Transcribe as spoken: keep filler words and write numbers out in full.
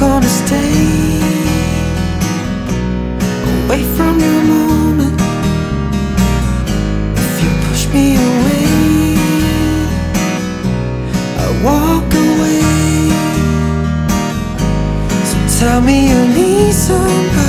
gonna stay away from your moment. If you push me away, I walk away. So tell me you need some